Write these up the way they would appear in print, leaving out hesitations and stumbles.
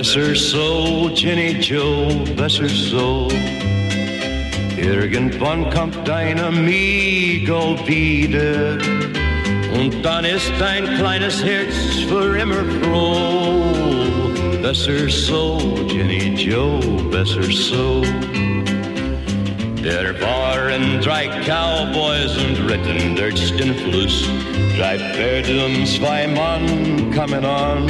Besser so, Jenny Joe, besser so. Irgendwann kommt dein Amigo wieder und dann ist dein kleines Herz für immer froh. Besser so, Jenny Joe, besser so. Der waren 3 Cowboys und ritten durch den Fluss. 3 Pferde und 2 Mann kamen an.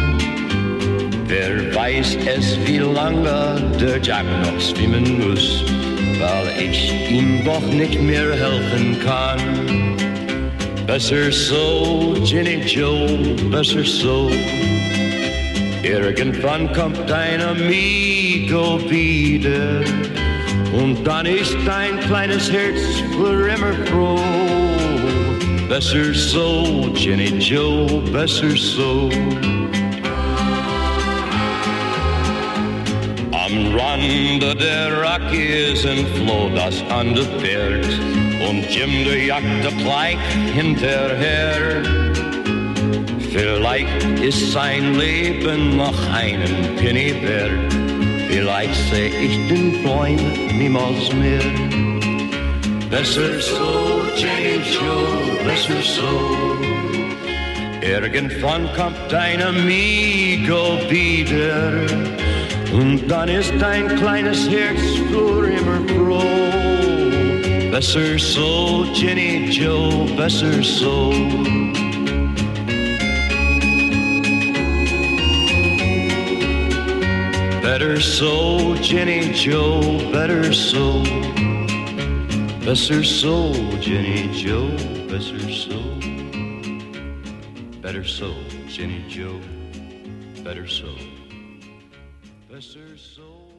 Wer weiß es, wie lange der Jack noch schwimmen muss, weil ich ihm doch nicht mehr helfen kann. Besser so, Jenny Joe, besser so. Irgendwann kommt dein Amigo wieder und dann ist dein kleines Herz für immer froh. Besser so, Jenny Joe, besser so. Am Rande der Rockies entfloh das Pferd und Jim der jagte gleich hinterher. Vielleicht ist sein Leben noch einen Penny wert, vielleicht seh ich den Freund niemals mehr. Besser so, Jenny Joe, besser so. Irgendwann kommt dein Amigo wieder und dann ist dein kleines Herz für immer froh. Besser so, Jenny Joe, besser so. Better so, Jenny Joe, better so. Besser so, Jenny Joe, besser so. Better so, Jenny Joe, better so. Besser so.